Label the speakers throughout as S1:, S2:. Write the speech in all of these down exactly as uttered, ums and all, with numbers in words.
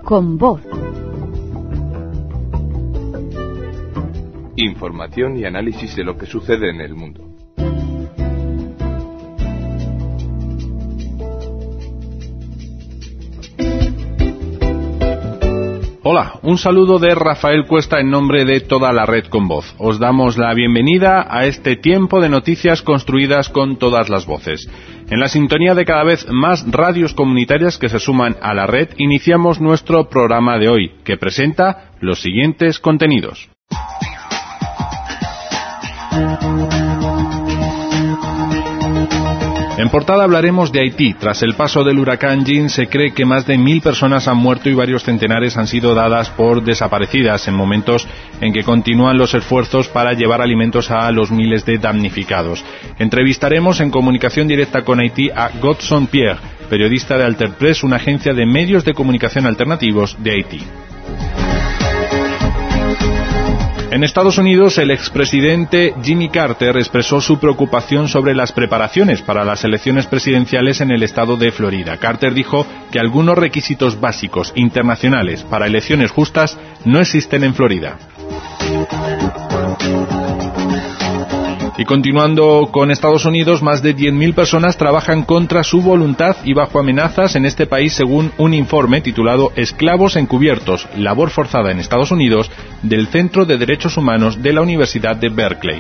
S1: Con voz.
S2: Información y análisis de lo que sucede en el mundo.
S3: Hola, un saludo de Rafael Cuesta en nombre de toda la red Con Voz. Os damos la bienvenida a este tiempo de noticias construidas con todas las voces. En la sintonía de cada vez más radios comunitarias que se suman a la red, iniciamos nuestro programa de hoy, que presenta los siguientes contenidos. En portada hablaremos de Haití. Tras el paso del huracán Jean, se cree que más de mil personas han muerto y varios centenares han sido dadas por desaparecidas en momentos en que continúan los esfuerzos para llevar alimentos a los miles de damnificados. Entrevistaremos en comunicación directa con Haití a Godson Pierre, periodista de Alter Press, una agencia de medios de comunicación alternativos de Haití. En Estados Unidos, el expresidente Jimmy Carter expresó su preocupación sobre las preparaciones para las elecciones presidenciales en el estado de Florida. Carter dijo que algunos requisitos básicos internacionales para elecciones justas no existen en Florida. Y continuando con Estados Unidos, más de diez mil personas trabajan contra su voluntad y bajo amenazas en este país, según un informe titulado Esclavos encubiertos, labor forzada en Estados Unidos, del Centro de Derechos Humanos de la Universidad de Berkeley.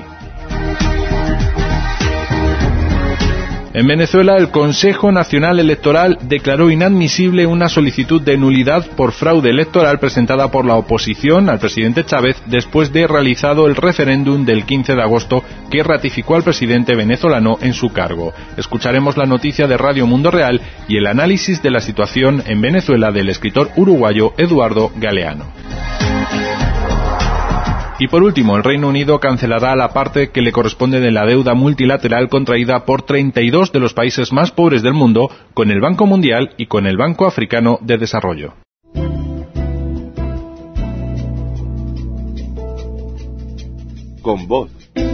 S3: En Venezuela, el Consejo Nacional Electoral declaró inadmisible una solicitud de nulidad por fraude electoral presentada por la oposición al presidente Chávez después de realizado el referéndum del quince de agosto que ratificó al presidente venezolano en su cargo. Escucharemos la noticia de Radio Mundo Real y el análisis de la situación en Venezuela del escritor uruguayo Eduardo Galeano. Y por último, el Reino Unido cancelará la parte que le corresponde de la deuda multilateral contraída por treinta y dos de los países más pobres del mundo con el Banco Mundial y con el Banco Africano de Desarrollo.
S2: Con Voz.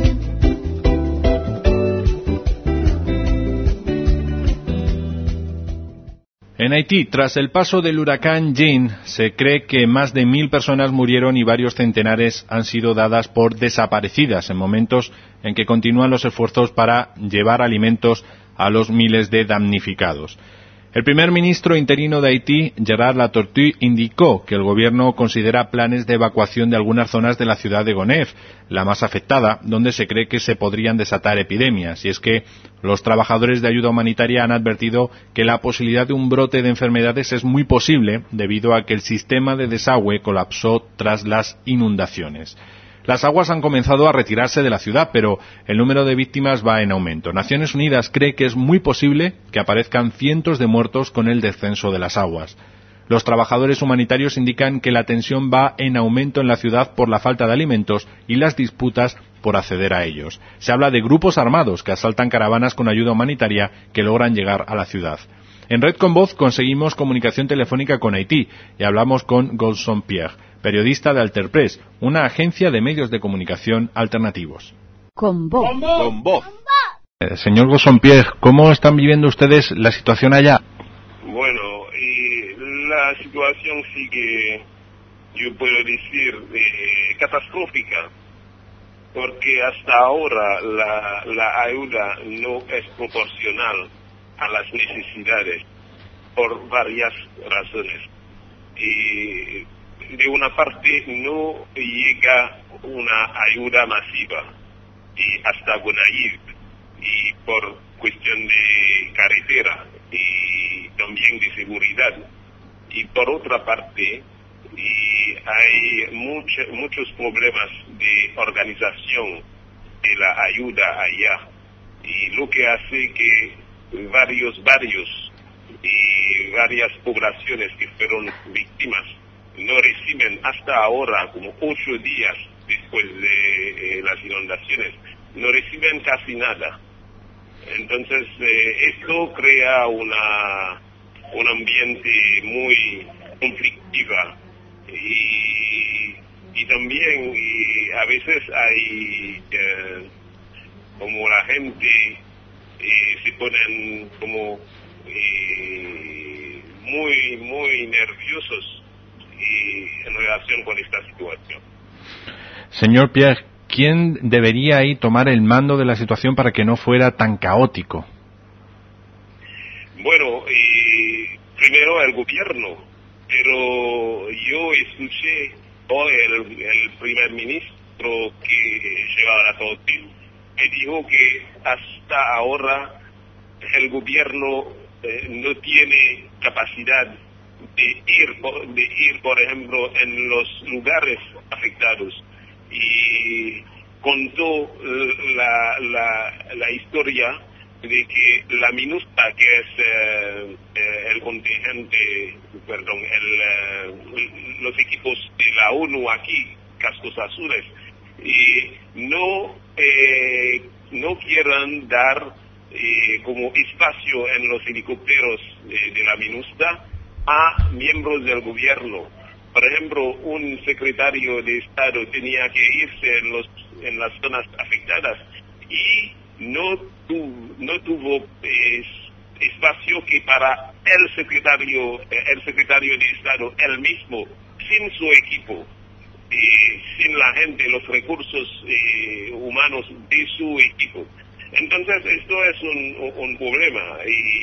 S3: En Haití, tras el paso del huracán Jean, se cree que más de mil personas murieron y varios centenares han sido dadas por desaparecidas en momentos en que continúan los esfuerzos para llevar alimentos a los miles de damnificados. El primer ministro interino de Haití, Gerard Latortue, indicó que el gobierno considera planes de evacuación de algunas zonas de la ciudad de Gonêve, la más afectada, donde se cree que se podrían desatar epidemias. Y es que los trabajadores de ayuda humanitaria han advertido que la posibilidad de un brote de enfermedades es muy posible debido a que el sistema de desagüe colapsó tras las inundaciones. Las aguas han comenzado a retirarse de la ciudad, pero el número de víctimas va en aumento. Naciones Unidas cree que es muy posible que aparezcan cientos de muertos con el descenso de las aguas. Los trabajadores humanitarios indican que la tensión va en aumento en la ciudad por la falta de alimentos y las disputas por acceder a ellos. Se habla de grupos armados que asaltan caravanas con ayuda humanitaria que logran llegar a la ciudad. En Red Con Voz conseguimos comunicación telefónica con Haití y hablamos con Godson Pierre, periodista de Alter Press, una agencia de medios de comunicación alternativos.
S1: Con voz.
S2: Con Voz.
S3: Eh, señor Godson Pierre, ¿cómo están viviendo ustedes la situación allá?
S4: Bueno, y la situación sigue, yo puedo decir, eh, catastrófica, porque hasta ahora la, la ayuda no es proporcional a las necesidades por varias razones. Y de una parte no llega una ayuda masiva y hasta Gonaïves, y por cuestión de carretera y también de seguridad. Y por otra parte, y hay mucho, muchos problemas de organización de la ayuda allá, y lo que hace que varios barrios y varias poblaciones que fueron víctimas no reciben hasta ahora, como ocho días después de eh, las inundaciones, no reciben casi nada. Entonces, eh, esto crea una un ambiente muy conflictivo y, y también y a veces hay eh, como la gente eh, se ponen como eh, muy muy nerviosos en relación con esta situación.
S3: Señor Pierre, ¿quién debería ahí tomar el mando de la situación para que no fuera tan caótico?
S4: Bueno, y primero el gobierno, pero yo escuché hoy el, el primer ministro que lleva la tortilla, que dijo que hasta ahora el gobierno eh, no tiene capacidad de ir, por, de ir, por ejemplo, en los lugares afectados, y contó la, la, la historia de que la MINUSTA, que es eh, eh, el contingente, perdón, el, eh, los equipos de la ONU aquí, Cascos Azules, y no, eh, no quieran dar eh, como espacio en los helicópteros eh, de la MINUSTA a miembros del gobierno. Por ejemplo, un secretario de Estado tenía que irse en, los, en las zonas afectadas y no, tu, no tuvo eh, espacio que para el secretario, eh, el secretario de Estado, él mismo, sin su equipo, eh, sin la gente, los recursos eh, humanos de su equipo. Entonces, esto es un, un problema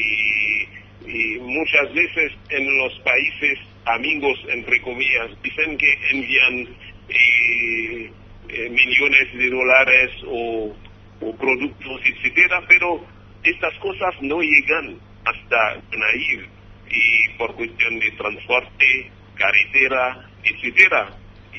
S4: y, y muchas veces en los países amigos, entre comillas, dicen que envían eh, eh, millones de dólares o, o productos, etcétera, pero estas cosas no llegan hasta Nair, y por cuestión de transporte, carretera, etcétera.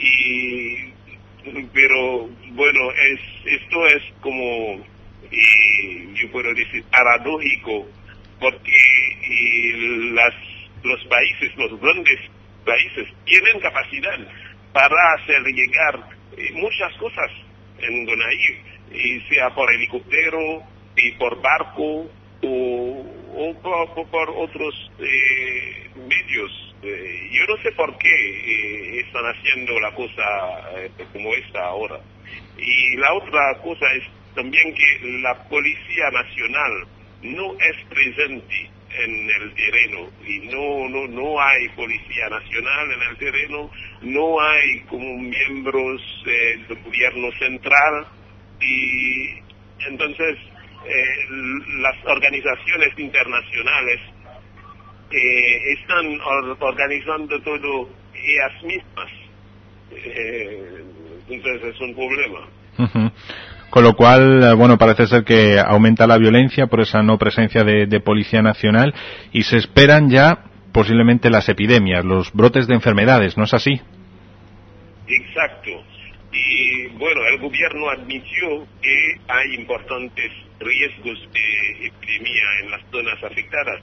S4: Y pero bueno, es esto es como eh, yo puedo decir paradójico, porque eh, las los países, los grandes países, tienen capacidad para hacer llegar eh, muchas cosas en Gonaïves, y sea por helicóptero, y por barco, o, o por, por, por otros eh, medios. Eh, yo no sé por qué eh, están haciendo la cosa eh, como esta ahora. Y la otra cosa es también que la Policía Nacional no es presente en el terreno, y no no no hay Policía Nacional en el terreno, no hay como miembros eh, del gobierno central, y entonces eh, las organizaciones internacionales eh, están or organizando todo ellas mismas, eh, entonces es un problema.
S3: Uh-huh. Con lo cual, bueno, parece ser que aumenta la violencia por esa no presencia de, de Policía Nacional, y se esperan ya posiblemente las epidemias, los brotes de enfermedades, ¿no es así?
S4: Exacto. Y bueno, el gobierno admitió que hay importantes riesgos de epidemia en las zonas afectadas.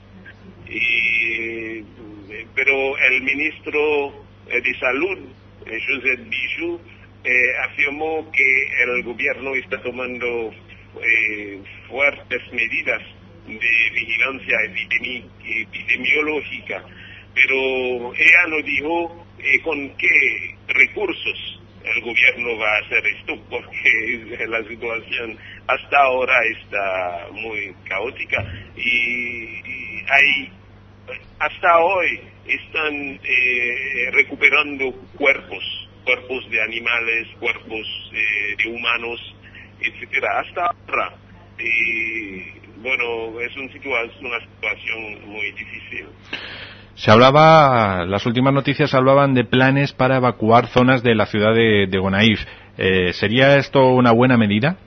S4: Y, pero el ministro de Salud, Joseph Bijou, Eh, afirmó que el gobierno está tomando eh, fuertes medidas de vigilancia epidemi epidemiológica, pero ella no dijo eh, con qué recursos el gobierno va a hacer esto, porque la situación hasta ahora está muy caótica, y, y hay, hasta hoy están eh, recuperando cuerpos cuerpos de animales, cuerpos eh, de humanos, etcétera, hasta ahora. Y bueno, es un situa una situación muy difícil.
S3: Se hablaba, las últimas noticias hablaban de planes para evacuar zonas de la ciudad de, de Gonaïves. Eh, ¿Sería esto una buena medida?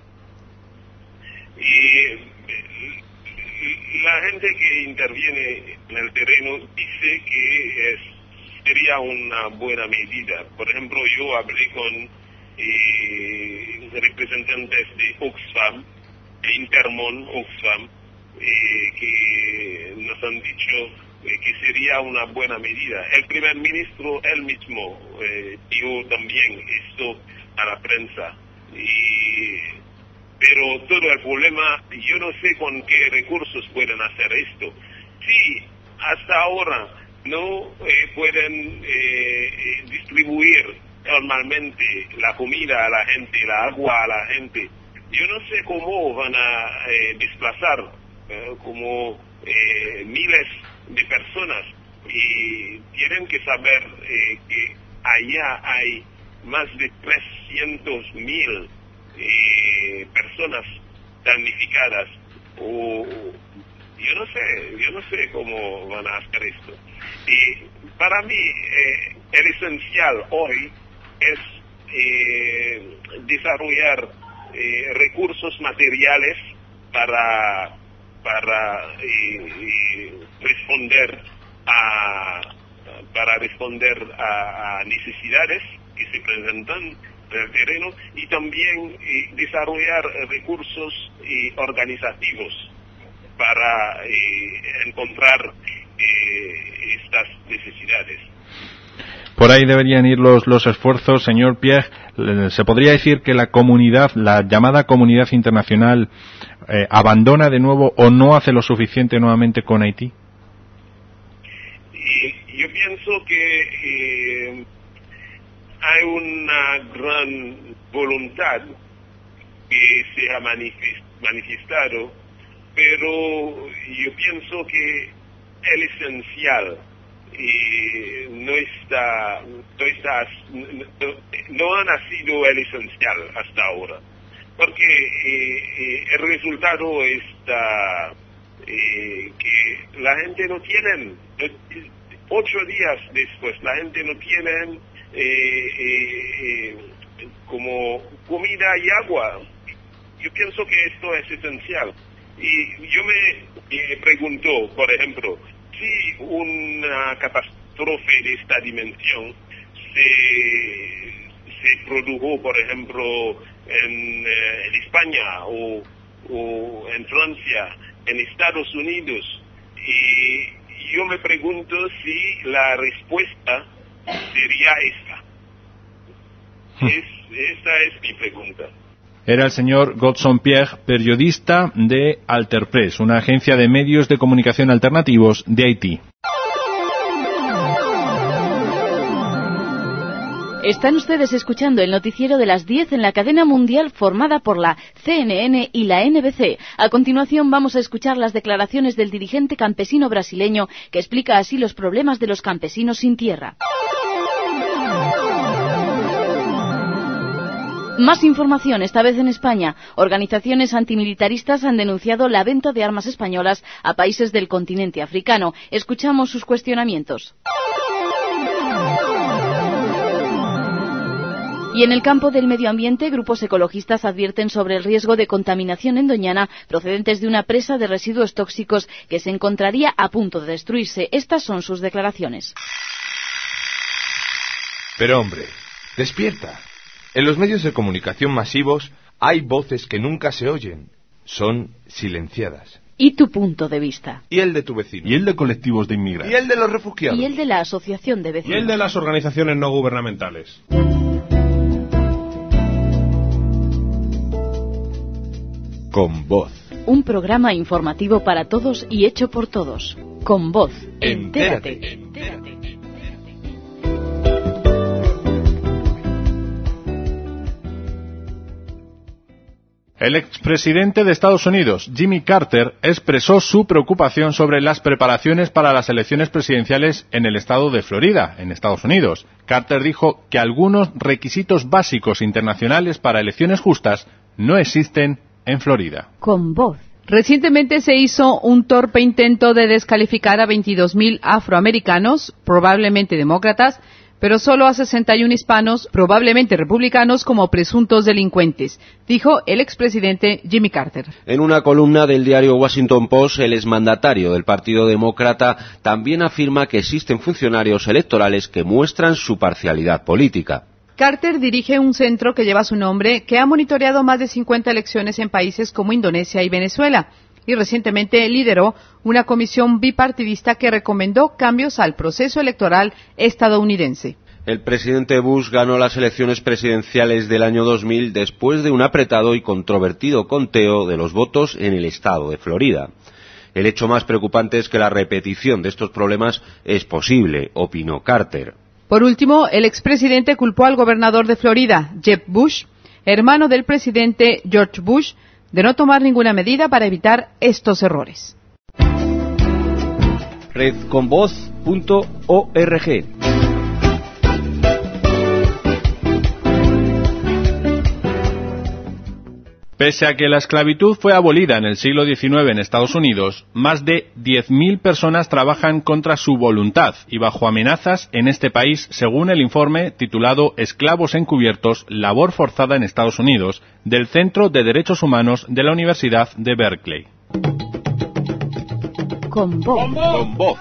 S4: Y la gente que interviene en el terreno dice que es sería una buena medida. Por ejemplo, yo hablé con eh, representantes de Oxfam, de Intermon Oxfam, eh, que nos han dicho eh, que sería una buena medida. El primer ministro él mismo eh, dijo también esto a la prensa. Y, pero todo el problema, yo no sé con qué recursos pueden hacer esto. Sí, hasta ahora no eh, pueden eh, distribuir normalmente la comida a la gente, la agua a la gente. Yo no sé cómo van a eh, desplazar eh, como eh, miles de personas, y tienen que saber eh, que allá hay más de trescientos mil eh, personas damnificadas. O yo no sé, yo no sé cómo van a hacer esto. Y para mí eh, el esencial hoy es eh, desarrollar eh, recursos materiales para para eh, eh, responder a para responder a, a necesidades que se presentan en el terreno, y también eh, desarrollar recursos eh, organizativos para eh, encontrar eh, estas necesidades.
S3: Por ahí deberían ir los, los esfuerzos, señor Pierre. ¿Se podría decir que la comunidad, la llamada comunidad internacional, eh, abandona de nuevo o no hace lo suficiente nuevamente con Haití?
S4: Y yo pienso que eh, hay una gran voluntad que se ha manifestado, pero yo pienso que el esencial eh, no está, no está, no, no ha nacido el esencial hasta ahora, porque eh, eh, el resultado está eh, que la gente no tiene, ocho días después, la gente no tiene eh, eh, eh, como comida y agua. Yo pienso que esto es esencial. Y yo me eh, pregunto, por ejemplo, si una catástrofe de esta dimensión se, se produjo, por ejemplo, en, eh, en España o, o en Francia, en Estados Unidos, y yo me pregunto si la respuesta sería esta. Es, esta es mi pregunta.
S3: Era el señor Godson Pierre, periodista de Alterpress, una agencia de medios de comunicación alternativos de Haití.
S1: Están ustedes escuchando el noticiero de las diez en la cadena mundial formada por la C N N y la N B C. A continuación vamos a escuchar las declaraciones del dirigente campesino brasileño que explica así los problemas de los campesinos sin tierra. Más información, esta vez en España. Organizaciones antimilitaristas han denunciado la venta de armas españolas a países del continente africano. Escuchamos sus cuestionamientos. Y en el campo del medio ambiente, grupos ecologistas advierten sobre el riesgo de contaminación en Doñana procedentes de una presa de residuos tóxicos que se encontraría a punto de destruirse. Estas son sus declaraciones.
S2: Pero hombre, despierta. En los medios de comunicación masivos hay voces que nunca se oyen. Son silenciadas.
S1: ¿Y tu punto de vista?
S2: ¿Y el de tu vecino?
S5: ¿Y el de colectivos de inmigrantes?
S2: ¿Y el de los refugiados?
S1: ¿Y el de la asociación de vecinos?
S5: ¿Y el de las organizaciones no gubernamentales?
S2: Con Voz.
S1: Un programa informativo para todos y hecho por todos. Con Voz.
S2: Entérate.
S1: Entérate. Entérate.
S3: El expresidente de Estados Unidos, Jimmy Carter, expresó su preocupación sobre las preparaciones para las elecciones presidenciales en el estado de Florida, en Estados Unidos. Carter dijo que algunos requisitos básicos internacionales para elecciones justas no existen en Florida.
S1: Con Voz.
S6: Recientemente se hizo un torpe intento de descalificar a veintidós mil afroamericanos, probablemente demócratas, pero solo a sesenta y uno hispanos, probablemente republicanos, como presuntos delincuentes, dijo el expresidente Jimmy Carter.
S7: En una columna del diario Washington Post, el exmandatario del Partido Demócrata también afirma que existen funcionarios electorales que muestran su parcialidad política.
S6: Carter dirige un centro que lleva su nombre, que ha monitoreado más de cincuenta elecciones en países como Indonesia y Venezuela, y recientemente lideró una comisión bipartidista que recomendó cambios al proceso electoral estadounidense.
S7: El presidente Bush ganó las elecciones presidenciales del año dos mil después de un apretado y controvertido conteo de los votos en el estado de Florida. El hecho más preocupante es que la repetición de estos problemas es posible, opinó Carter.
S6: Por último, el expresidente culpó al gobernador de Florida, Jeb Bush, hermano del presidente George Bush, de no tomar ninguna medida para evitar estos errores.
S8: red con voz punto org
S3: Pese a que la esclavitud fue abolida en el siglo diecinueve en Estados Unidos, más de diez mil personas trabajan contra su voluntad y bajo amenazas en este país, según el informe titulado Esclavos encubiertos, labor forzada en Estados Unidos, del Centro de Derechos Humanos de la Universidad de Berkeley.
S1: Con voz.
S2: Con voz.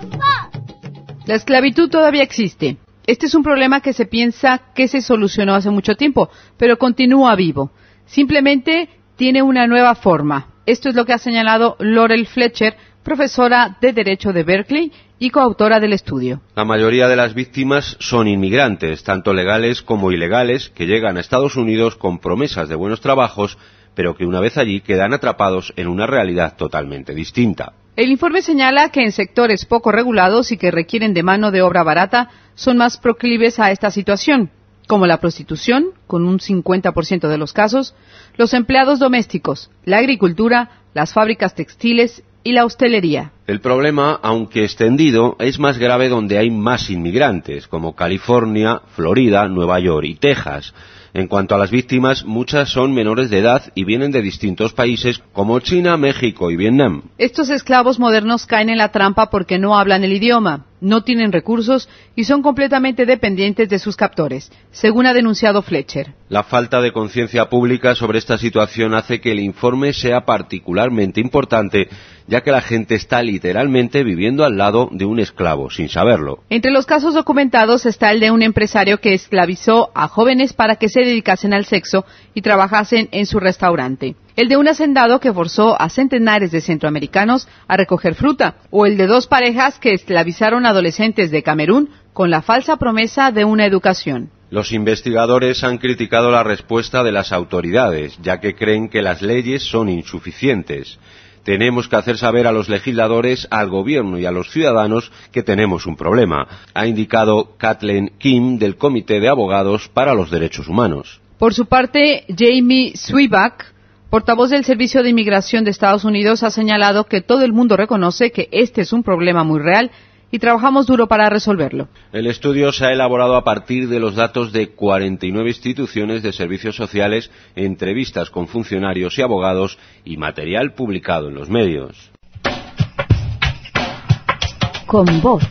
S6: La esclavitud todavía existe. Este es un problema que se piensa que se solucionó hace mucho tiempo, pero continúa vivo. Simplemente tiene una nueva forma. Esto es lo que ha señalado Laurel Fletcher, profesora de Derecho de Berkeley y coautora del estudio.
S7: La mayoría de las víctimas son inmigrantes, tanto legales como ilegales, que llegan a Estados Unidos con promesas de buenos trabajos, pero que una vez allí quedan atrapados en una realidad totalmente distinta.
S6: El informe señala que en sectores poco regulados y que requieren de mano de obra barata son más proclives a esta situación, como la prostitución, con un cincuenta por ciento de los casos, los empleados domésticos, la agricultura, las fábricas textiles y la hostelería.
S7: El problema, aunque extendido, es más grave donde hay más inmigrantes, como California, Florida, Nueva York y Texas. En cuanto a las víctimas, muchas son menores de edad y vienen de distintos países como China, México y Vietnam.
S6: Estos esclavos modernos caen en la trampa porque no hablan el idioma, no tienen recursos y son completamente dependientes de sus captores, según ha denunciado Fletcher.
S7: La falta de conciencia pública sobre esta situación hace que el informe sea particularmente importante, ya que la gente está literalmente viviendo al lado de un esclavo, sin saberlo.
S6: Entre los casos documentados está el de un empresario que esclavizó a jóvenes para que se dedicasen al sexo y trabajasen en su restaurante. El de un hacendado que forzó a centenares de centroamericanos a recoger fruta, o el de dos parejas que esclavizaron a adolescentes de Camerún con la falsa promesa de una educación.
S7: Los investigadores han criticado la respuesta de las autoridades, ya que creen que las leyes son insuficientes. Tenemos que hacer saber a los legisladores, al gobierno y a los ciudadanos que tenemos un problema, ha indicado Kathleen Kim del Comité de Abogados para los Derechos Humanos.
S6: Por su parte, Jamie Swibach, portavoz del Servicio de Inmigración de Estados Unidos, ha señalado que todo el mundo reconoce que este es un problema muy real y trabajamos duro para resolverlo.
S7: El estudio se ha elaborado a partir de los datos de cuarenta y nueve instituciones de servicios sociales, entrevistas con funcionarios y abogados y material publicado en los medios.
S1: Con voz.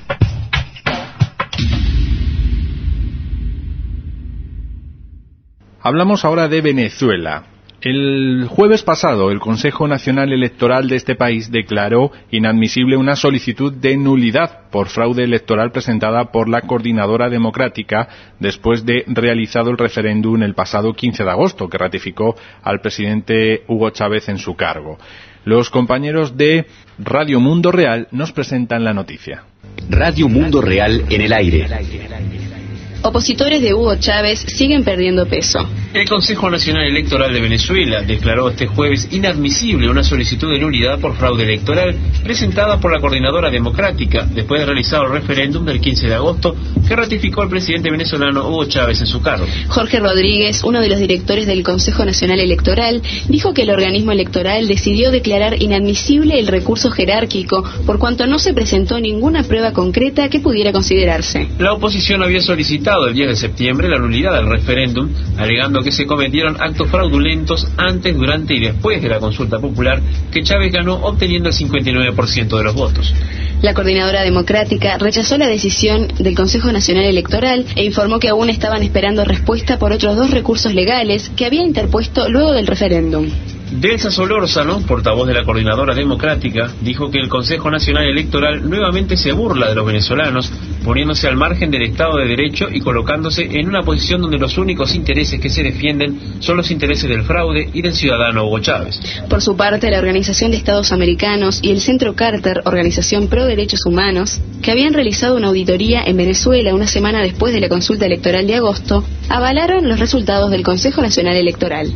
S3: Hablamos ahora de Venezuela. El jueves pasado, el Consejo Nacional Electoral de este país declaró inadmisible una solicitud de nulidad por fraude electoral presentada por la Coordinadora Democrática después de realizado el referéndum el pasado quince de agosto, que ratificó al presidente Hugo Chávez en su cargo. Los compañeros de Radio Mundo Real nos presentan la noticia.
S8: Radio Mundo Real en el aire.
S9: Opositores de Hugo Chávez siguen perdiendo peso.
S10: El Consejo Nacional Electoral de Venezuela declaró este jueves inadmisible una solicitud de nulidad por fraude electoral presentada por la Coordinadora Democrática después de realizar el referéndum del quince de agosto que ratificó al presidente venezolano Hugo Chávez en su cargo.
S9: Jorge Rodríguez, uno de los directores del Consejo Nacional Electoral, dijo que el organismo electoral decidió declarar inadmisible el recurso jerárquico por cuanto no se presentó ninguna prueba concreta que pudiera considerarse.
S10: La oposición había solicitado el diez de septiembre la nulidad del referéndum, alegando que se cometieron actos fraudulentos antes, durante y después de la consulta popular que Chávez ganó obteniendo el cincuenta y nueve por ciento de los votos.
S9: La Coordinadora Democrática rechazó la decisión del Consejo Nacional Electoral e informó que aún estaban esperando respuesta por otros dos recursos legales que había interpuesto luego del referéndum.
S10: Delsa Solórzano, portavoz de la Coordinadora Democrática, dijo que el Consejo Nacional Electoral nuevamente se burla de los venezolanos, poniéndose al margen del Estado de Derecho y colocándose en una posición donde los únicos intereses que se defienden son los intereses del fraude y del ciudadano Hugo Chávez.
S9: Por su parte, la Organización de Estados Americanos y el Centro Carter, organización pro derechos humanos, que habían realizado una auditoría en Venezuela una semana después de la consulta electoral de agosto, avalaron los resultados del Consejo Nacional Electoral.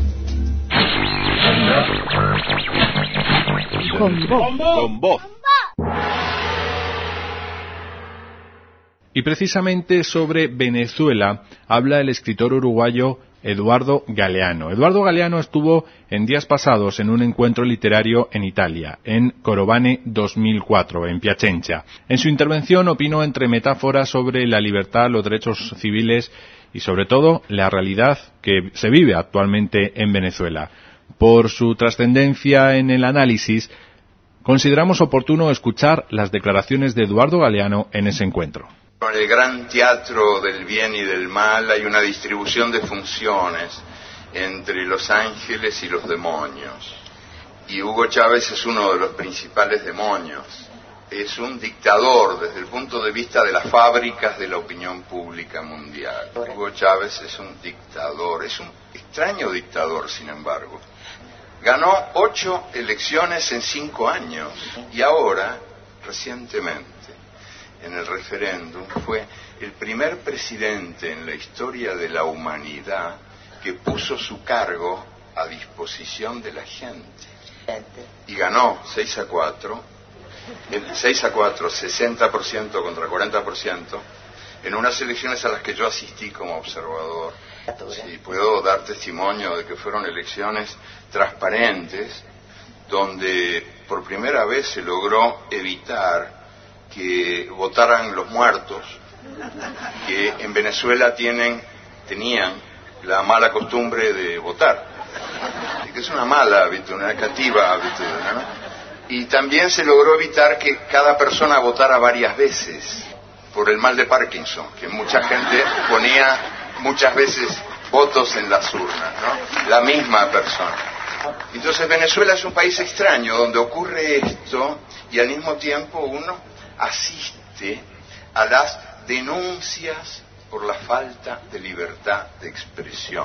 S1: Con voz.
S2: Con voz.
S3: Y precisamente sobre Venezuela habla el escritor uruguayo Eduardo Galeano. Eduardo Galeano estuvo en días pasados en un encuentro literario en Italia, en Corovane dos mil cuatro, en Piacenza. En su intervención opinó entre metáforas sobre la libertad, los derechos civiles y sobre todo la realidad que se vive actualmente en Venezuela. por su trascendencia en el análisis, consideramos oportuno escuchar las declaraciones de Eduardo Galeano en ese encuentro.
S11: En el gran teatro del bien y del mal hay una distribución de funciones entre los ángeles y los demonios. Y Hugo Chávez es uno de los principales demonios. Es un dictador desde el punto de vista de las fábricas de la opinión pública mundial. Hugo Chávez es un dictador, es un extraño dictador, sin embargo. Ganó ocho elecciones en cinco años y ahora, recientemente, en el referéndum, fue el primer presidente en la historia de la humanidad que puso su cargo a disposición de la gente. Y ganó seis a cuatro, seis a cuatro, sesenta por ciento contra cuarenta por ciento, en unas elecciones a las que yo asistí como observador. Sí, puedo dar testimonio de que fueron elecciones transparentes, donde por primera vez se logró evitar que votaran los muertos, que en Venezuela tienen, tenían la mala costumbre de votar, que es una mala habitude, una negativa habitude, ¿no? Y también se logró evitar que cada persona votara varias veces, por el mal de Parkinson, que mucha gente ponía muchas veces votos en las urnas, ¿no? La misma persona. Entonces Venezuela es un país extraño, donde ocurre esto, y al mismo tiempo uno asiste a las denuncias por la falta de libertad de expresión.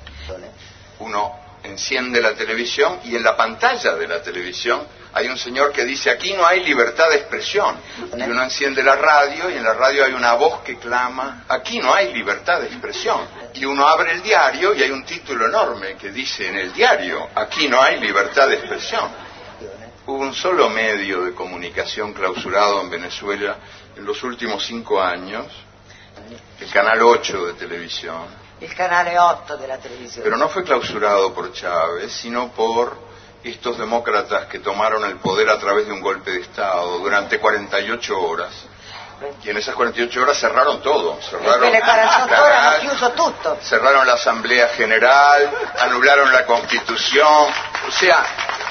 S11: Uno enciende la televisión y en la pantalla de la televisión hay un señor que dice: aquí no hay libertad de expresión. Y uno enciende la radio y en la radio hay una voz que clama: aquí no hay libertad de expresión. Y uno abre el diario y hay un título enorme que dice en el diario: aquí no hay libertad de expresión. Hubo un solo medio de comunicación clausurado en Venezuela en los últimos cinco años, el Canal ocho de televisión.
S12: El Canale otto de la televisión.
S11: Pero no fue clausurado por Chávez, sino por estos demócratas que tomaron el poder a través de un golpe de Estado durante cuarenta y ocho horas. Y en esas cuarenta y ocho horas cerraron todo. Cerraron,
S12: la,
S11: cerraron la Asamblea General, anularon la Constitución. O sea,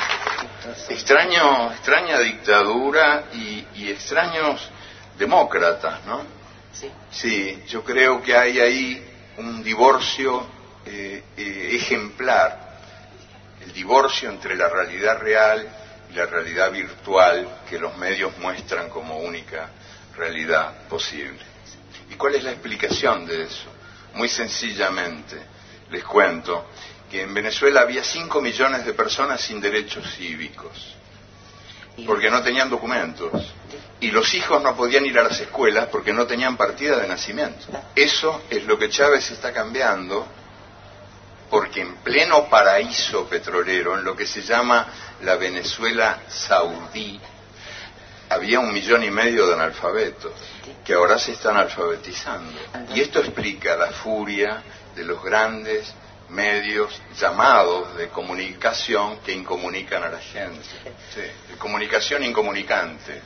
S11: extraño, extraña dictadura y, y extraños demócratas, ¿no?
S12: Sí.
S11: Sí, yo creo que hay ahí un divorcio eh, eh, ejemplar. El divorcio entre la realidad real y la realidad virtual que los medios muestran como única realidad posible. ¿Y cuál es la explicación de eso? Muy sencillamente, les cuento que en Venezuela había cinco millones de personas sin derechos cívicos, porque no tenían documentos, y los hijos no podían ir a las escuelas porque no tenían partida de nacimiento. Eso es lo que Chávez está cambiando, porque en pleno paraíso petrolero, en lo que se llama la Venezuela saudí, había un millón y medio de analfabetos, que ahora se están alfabetizando. Y esto explica la furia de los grandes medios llamados de comunicación que incomunican a la gente. Sí, de comunicación incomunicante.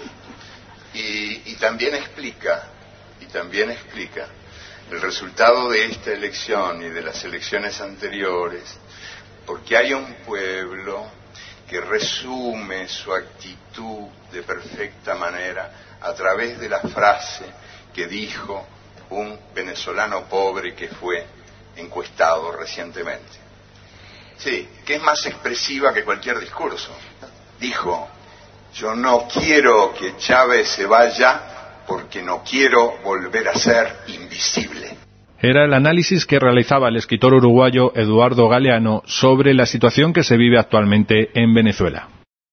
S11: Y, y también explica, y también explica el resultado de esta elección y de las elecciones anteriores, porque hay un pueblo que resume su actitud de perfecta manera a través de la frase que dijo un venezolano pobre que fue encuestado recientemente. Sí, que es más expresiva que cualquier discurso. Dijo: yo no quiero que Chávez se vaya porque no quiero volver a ser invisible.
S3: Era el análisis que realizaba el escritor uruguayo Eduardo Galeano sobre la situación que se vive actualmente en Venezuela.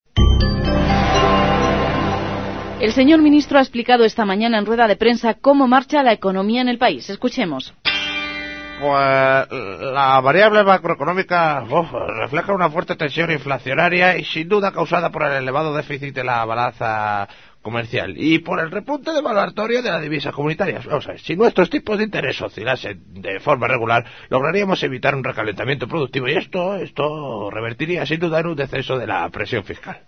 S1: El señor ministro ha explicado esta mañana en rueda de prensa cómo marcha la economía en el país. Escuchemos.
S13: Pues la variable macroeconómica uf, refleja una fuerte tensión inflacionaria y sin duda causada por el elevado déficit de la balanza comercial y por el repunte devaluatorio de las divisas comunitarias. Vamos a ver, si nuestros tipos de interés oscilasen de forma regular, lograríamos evitar un recalentamiento productivo y esto, esto revertiría sin duda en un descenso de la presión fiscal.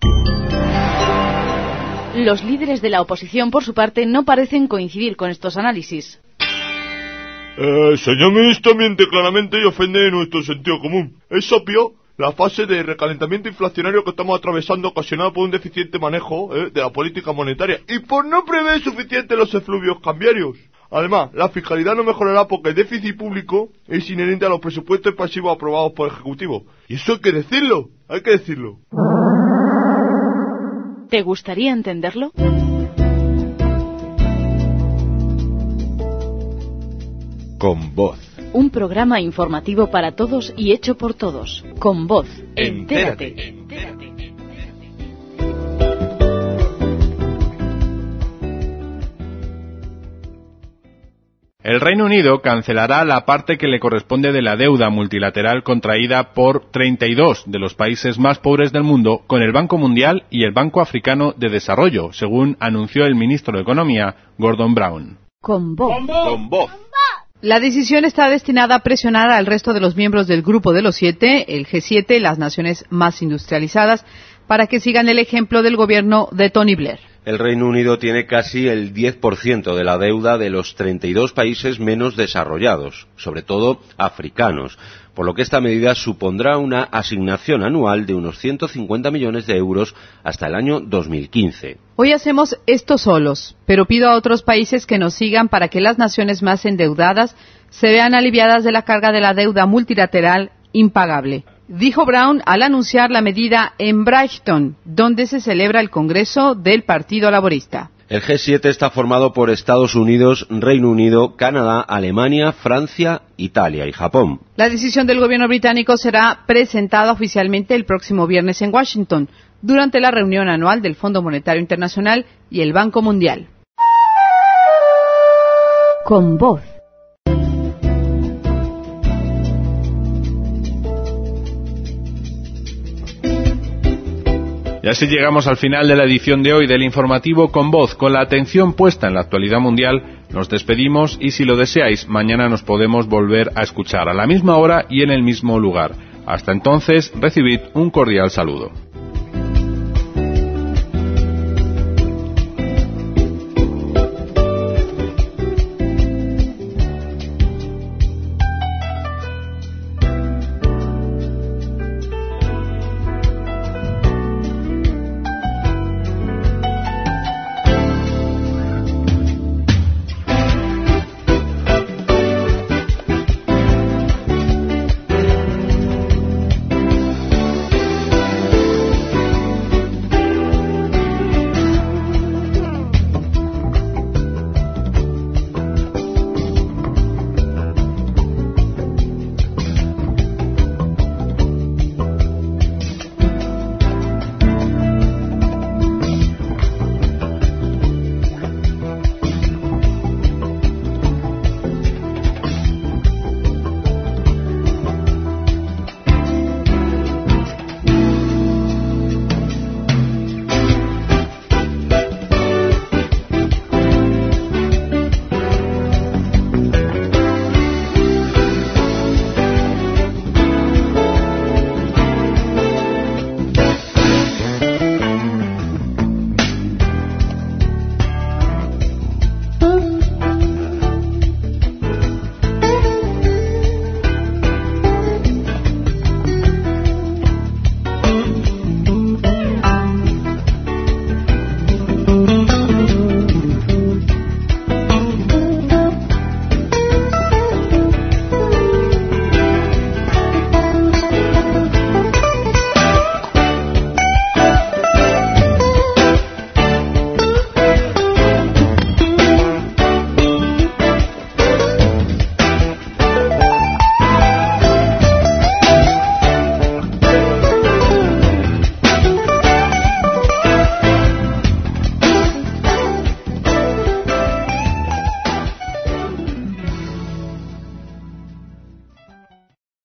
S1: Los líderes de la oposición, por su parte, no parecen coincidir con estos análisis.
S14: Eh, señor ministro, miente claramente y ofende nuestro sentido común. Es obvio, la fase de recalentamiento inflacionario que estamos atravesando, ocasionada por un deficiente manejo eh, de la política monetaria y por no prever suficiente los efluvios cambiarios. Además, la fiscalidad no mejorará porque el déficit público es inherente a los presupuestos pasivos aprobados por el Ejecutivo. Y eso hay que decirlo, hay que decirlo.
S1: ¿Te gustaría entenderlo?
S7: Con Voz.
S1: Un programa informativo para todos y hecho por todos. Con Voz.
S2: Entérate.
S1: Entérate.
S3: El Reino Unido cancelará la parte que le corresponde de la deuda multilateral contraída por treinta y dos de los países más pobres del mundo con el Banco Mundial y el Banco Africano de Desarrollo, según anunció el ministro de Economía, Gordon Brown.
S1: Con Voz.
S2: Con Voz.
S6: La decisión está destinada a presionar al resto de los miembros del Grupo de los Siete, el G siete, las naciones más industrializadas, para que sigan el ejemplo del gobierno de Tony Blair.
S7: El Reino Unido tiene casi el diez por ciento de la deuda de los treinta y dos países menos desarrollados, sobre todo africanos, por lo que esta medida supondrá una asignación anual de unos ciento cincuenta millones de euros hasta el año dos mil quince.
S6: Hoy hacemos esto solos, pero pido a otros países que nos sigan para que las naciones más endeudadas se vean aliviadas de la carga de la deuda multilateral impagable, dijo Brown al anunciar la medida en Brighton, donde se celebra el Congreso del Partido Laborista.
S7: El G siete está formado por Estados Unidos, Reino Unido, Canadá, Alemania, Francia, Italia y Japón.
S6: La decisión del gobierno británico será presentada oficialmente el próximo viernes en Washington, durante la reunión anual del Fondo Monetario Internacional y el Banco Mundial.
S1: Con Voz.
S3: Y así llegamos al final de la edición de hoy del informativo Con Voz. Con la atención puesta en la actualidad mundial, nos despedimos y si lo deseáis, mañana nos podemos volver a escuchar a la misma hora y en el mismo lugar. Hasta entonces, recibid un cordial saludo.